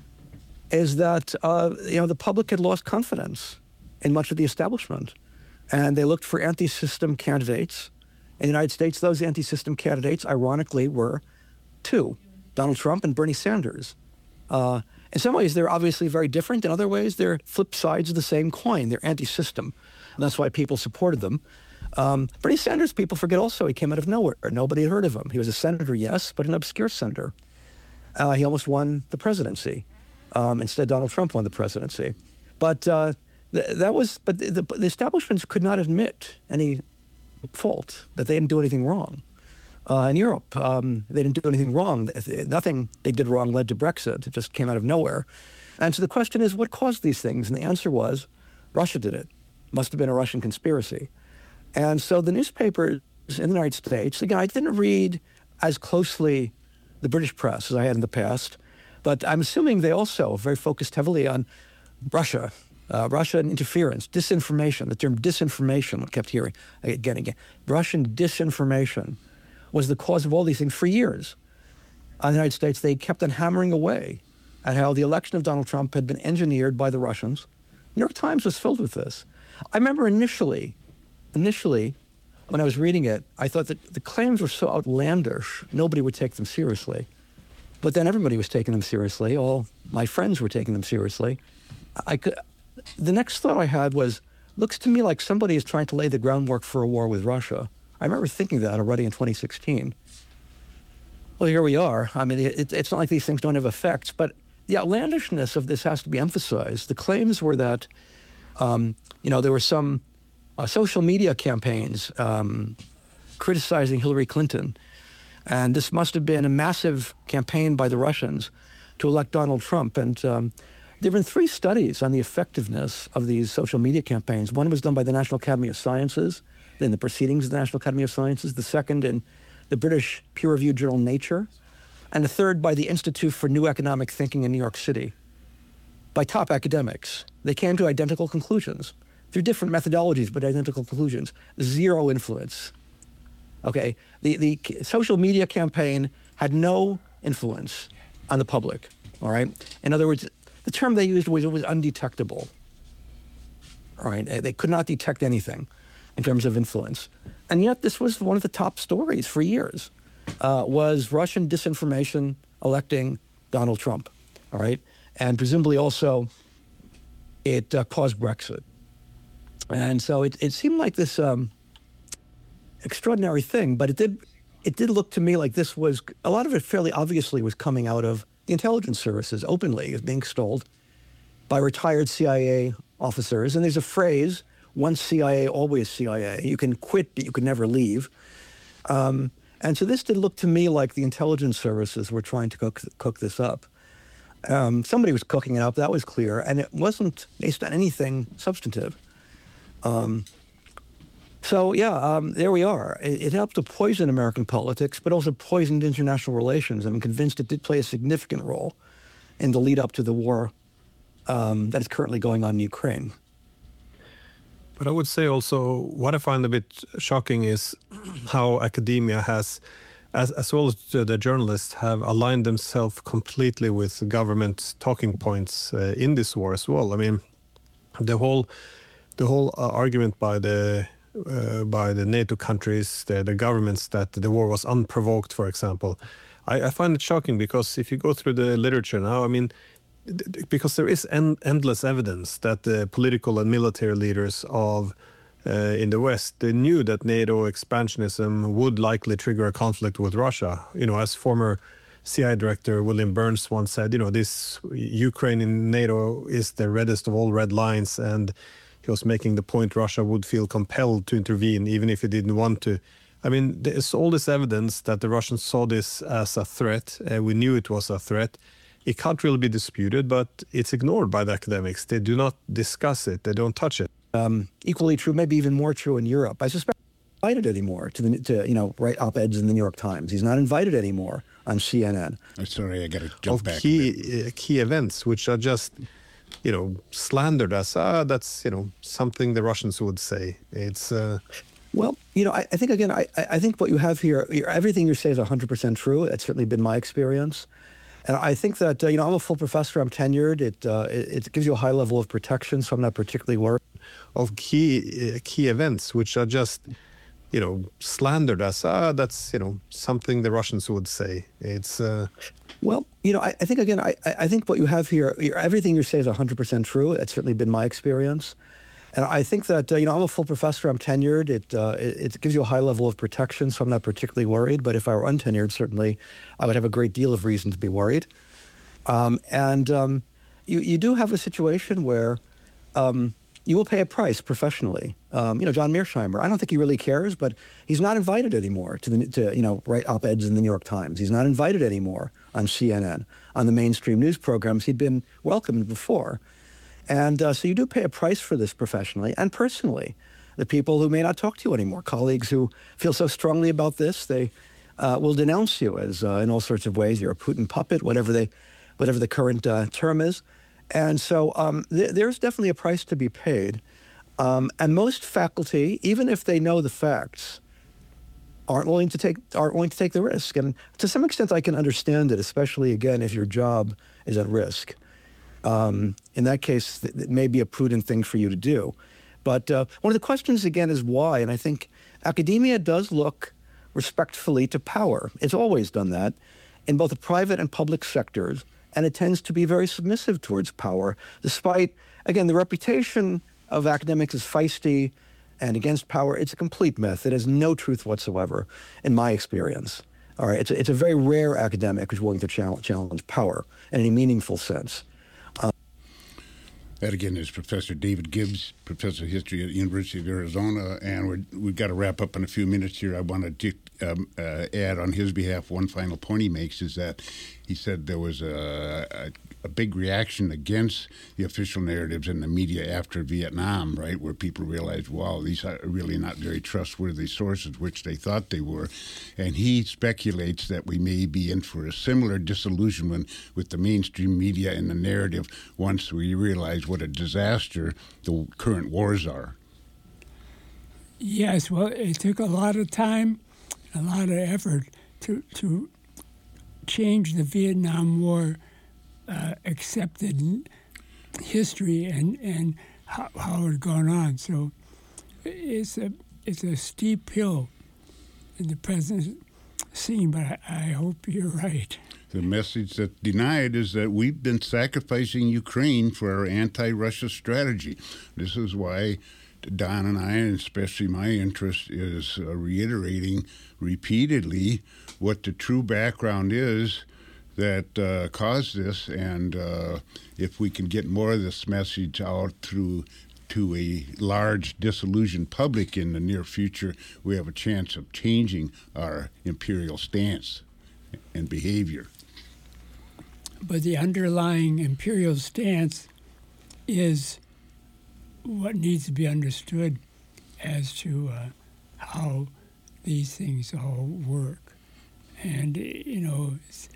is that uh, you know the public had lost confidence in much of the establishment. And they looked for anti-system candidates. In the United States, those anti-system candidates, ironically, were two, Donald Trump and Bernie Sanders. Uh, in some ways, they're obviously very different. In other ways, they're flip sides of the same coin. They're anti-system. And that's why people supported them. Um, Bernie Sanders, people forget also, he came out of nowhere. Nobody had heard of him. He was a senator, yes, but an obscure senator. Uh, he almost won the presidency. Um, instead, Donald Trump won the presidency. But uh, th- that was, but the, the establishments could not admit any fault, that they didn't do anything wrong. Uh, in Europe, um, they didn't do anything wrong. Nothing they did wrong led to Brexit. It just came out of nowhere. And so the question is, what caused these things? And the answer was, Russia did it. Must have been a Russian conspiracy. And so the newspapers in the United States, again, I didn't read as closely the British press as I had in the past, but I'm assuming they also very focused heavily on Russia, uh, Russia and interference, disinformation. The term disinformation I kept hearing again and again. Russian disinformation was the cause of all these things for years. In the United States, they kept on hammering away at how the election of Donald Trump had been engineered by the Russians. New York Times was filled with this. I remember initially, initially, when I was reading it, I thought that the claims were so outlandish, nobody would take them seriously. But then everybody was taking them seriously. All my friends were taking them seriously. I could, the next thought I had was, looks to me like somebody is trying to lay the groundwork for a war with Russia. I remember thinking that already in twenty sixteen. Well, here we are. I mean, it, it's not like these things don't have effects, but the outlandishness of this has to be emphasized. The claims were that, um, you know, there were some uh, social media campaigns um, criticizing Hillary Clinton. And this must have been a massive campaign by the Russians to elect Donald Trump. And um, there have been three studies on the effectiveness of these social media campaigns. One was done by the National Academy of Sciences, in the Proceedings of the National Academy of Sciences. The second in the British peer-reviewed journal Nature. And the third by the Institute for New Economic Thinking in New York City, by top academics. They came to identical conclusions through different methodologies, but identical conclusions. Zero influence. Okay, the, the social media campaign had no influence on the public, all right? In other words, the term they used was it was undetectable, all right? They could not detect anything in terms of influence. And yet this was one of the top stories for years, uh, was Russian disinformation electing Donald Trump, all right? And presumably also it uh, caused Brexit. And so it, it seemed like this um, extraordinary thing, but it did it did look to me like this was, a lot of it fairly obviously was coming out of the intelligence services openly, is being extolled by retired C I A officers. And there's a phrase, once C I A, always C I A. You can quit, but you can never leave. Um, and so this did look to me like the intelligence services were trying to cook, cook this up. Um, somebody was cooking it up, that was clear, and it wasn't based on anything substantive. Um, so, yeah, um, there we are. It, it helped to poison American politics, but also poisoned international relations. I'm convinced it did play a significant role in the lead up to the war um, that is currently going on in Ukraine. But I would say also, what I find a bit shocking is how academia has, as, as well as the journalists, have aligned themselves completely with government talking points uh, in this war as well. I mean, the whole the whole uh, argument by the uh, by the NATO countries, the, the governments, that the war was unprovoked, for example, I, I find it shocking, because if you go through the literature now, I mean, because there is en endless evidence that the political and military leaders of uh, in the West, they knew that NATO expansionism would likely trigger a conflict with Russia. You know, as former C I A director William Burns once said, you know, this Ukraine in NATO is the reddest of all red lines, and he was making the point Russia would feel compelled to intervene even if it didn't want to. I mean, there's all this evidence that the Russians saw this as a threat. Uh, we knew it was a threat. It can't really be disputed, but it's ignored by the academics. They do not discuss it. They don't touch it. Um, equally true, maybe even more true in Europe. I suspect he's not invited anymore to, the, to you know, write op-eds in the New York Times. He's not invited anymore on C N N. I'm sorry, I got to jump of back. Key, uh, key events, which are just, you know, slandered as, ah, that's, you know, something the Russians would say. It's... Uh, Well, you know, I, I think, again, I, I think what you have here, everything you say is one hundred percent true. That's certainly been my experience. And I think that, uh, you know, I'm a full professor, I'm tenured. It, uh, it, it gives you a high level of protection, so I'm not particularly worried. Of key uh, key events, which are just, you know, slandered as, ah, that's, you know, something the Russians would say. It's... Uh, well, you know, I, I think, again, I, I think what you have here, everything you say is one hundred percent true. That's certainly been my experience. And I think that, uh, you know, I'm a full professor, I'm tenured. It, uh, it, it gives you a high level of protection, so I'm not particularly worried. But if I were untenured, certainly I would have a great deal of reason to be worried. Um, and um, you, you do have a situation where um, you will pay a price professionally. Um, you know, John Mearsheimer, I don't think he really cares, but he's not invited anymore to, the, to you know, write op-eds in the New York Times. He's not invited anymore on C N N, on the mainstream news programs. He'd been welcomed before. And uh, so you do pay a price for this professionally and personally. The people who may not talk to you anymore, colleagues who feel so strongly about this, they uh, will denounce you as uh, in all sorts of ways. You're a Putin puppet, whatever they, whatever the current uh, term is. And so um, th there's definitely a price to be paid. Um, and most faculty, even if they know the facts, aren't willing to take aren't willing to take the risk. And to some extent, I can understand it, especially again if your job is at risk. Um, in that case, it may be a prudent thing for you to do. But uh, one of the questions, again, is why. And I think academia does look respectfully to power. It's always done that in both the private and public sectors, and it tends to be very submissive towards power, despite, again, the reputation of academics is feisty and against power. It's a complete myth. It has no truth whatsoever, in my experience. All right, it's a, it's a very rare academic who's willing to challenge, challenge power in any meaningful sense. Uh, that again is Professor David Gibbs, Professor of History at the University of Arizona, and we're, we've got to wrap up in a few minutes here. I want to um, uh, add on his behalf one final point he makes is that he said there was a, a a big reaction against the official narratives in the media after Vietnam, right, where people realized, wow, these are really not very trustworthy sources, which they thought they were. And he speculates that we may be in for a similar disillusionment with the mainstream media and the narrative once we realize what a disaster the current wars are. Yes, well, it took a lot of time, a lot of effort to, to change the Vietnam War Uh, accepted history and, and how, how it had gone on. So it's a it's a steep hill in the present scene, but I, I hope you're right. The message that's denied is that we've been sacrificing Ukraine for our anti-Russia strategy. This is why Don and I, and especially my interest, is uh, reiterating repeatedly what the true background is that uh, caused this, and uh, if we can get more of this message out through to a large disillusioned public in the near future, we have a chance of changing our imperial stance and behavior. But the underlying imperial stance is what needs to be understood as to uh, how these things all work. And, you know, it's,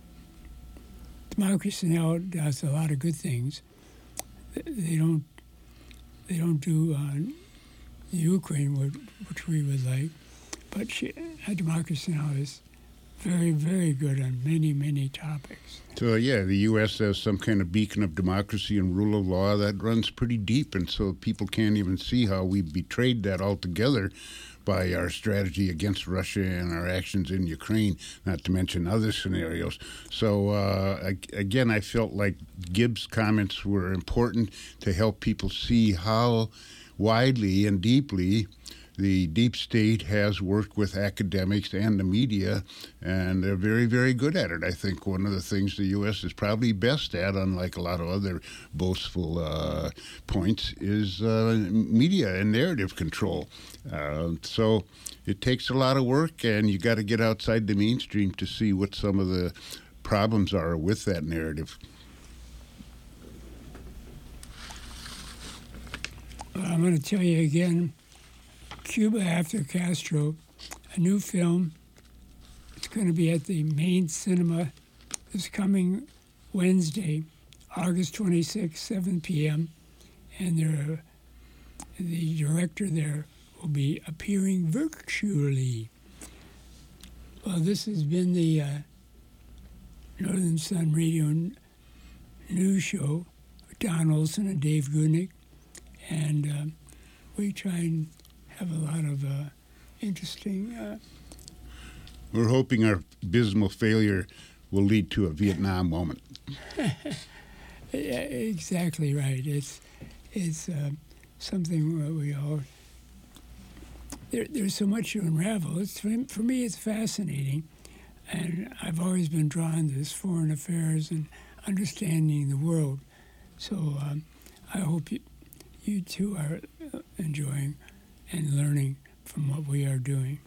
Democracy Now! Does a lot of good things. They don't. They don't do uh, Ukraine, which we would like, but she, Democracy Now! Is very, very good on many, many topics. So yeah, the U S has some kind of beacon of democracy and rule of law that runs pretty deep, and so people can't even see how we betrayed that altogether by our strategy against Russia and our actions in Ukraine, not to mention other scenarios. So, uh, again, I felt like Gibbs' comments were important to help people see how widely and deeply the deep state has worked with academics and the media, and they're very, very good at it. I think one of the things the U S is probably best at, unlike a lot of other boastful uh, points, is uh, media and narrative control. Uh, so it takes a lot of work, and you got to get outside the mainstream to see what some of the problems are with that narrative. Well, I'm going to tell you again, Cuba After Castro, a new film. It's going to be at the Main Cinema this coming Wednesday, August twenty-sixth, seven p.m. And there, the director there will be appearing virtually. Well, this has been the uh, Northern Sun Radio n- News Show with Don Olson and Dave Goodnick. And uh, we try and have a lot of uh, interesting... Uh, We're hoping our abysmal failure will lead to a Vietnam moment. Yeah, exactly right. It's it's uh, something where we all... There, there's so much to unravel. It's, for me, it's fascinating. And I've always been drawn to this foreign affairs and understanding the world. So um, I hope you, you too are enjoying and learning from what we are doing.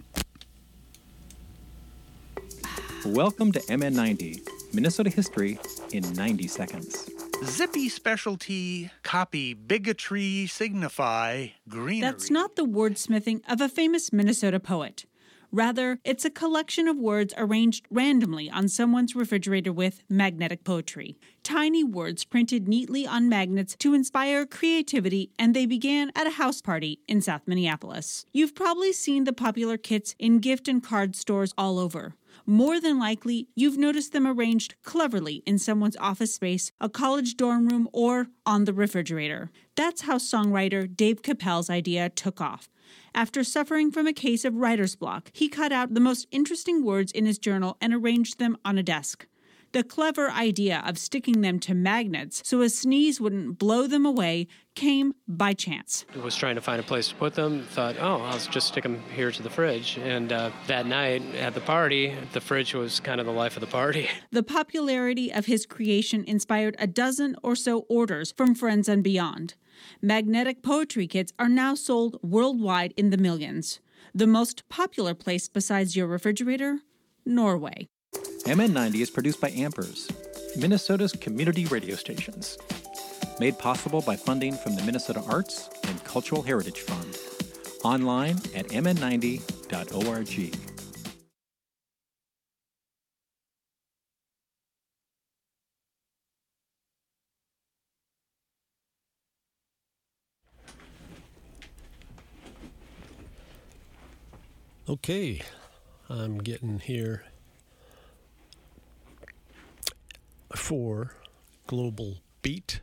Welcome to M N ninety, Minnesota history in ninety seconds. Zippy specialty copy bigotry signify greenery. That's not the wordsmithing of a famous Minnesota poet. Rather, it's a collection of words arranged randomly on someone's refrigerator with magnetic poetry. Tiny words printed neatly on magnets to inspire creativity, and they began at a house party in South Minneapolis. You've probably seen the popular kits in gift and card stores all over. More than likely, you've noticed them arranged cleverly in someone's office space, a college dorm room, or on the refrigerator. That's how songwriter Dave Capel's idea took off. After suffering from a case of writer's block, he cut out the most interesting words in his journal and arranged them on a desk. The clever idea of sticking them to magnets so a sneeze wouldn't blow them away came by chance. I was trying to find a place to put them, thought, oh, I'll just stick them here to the fridge. And uh, that night at the party, the fridge was kind of the life of the party. The popularity of his creation inspired a dozen or so orders from friends and beyond. Magnetic poetry kits are now sold worldwide in the millions. The most popular place besides your refrigerator? Norway. M N ninety is produced by Ampers, Minnesota's community radio stations. Made possible by funding from the Minnesota Arts and Cultural Heritage Fund. Online at m n ninety dot org. Okay, I'm getting here for Global Beat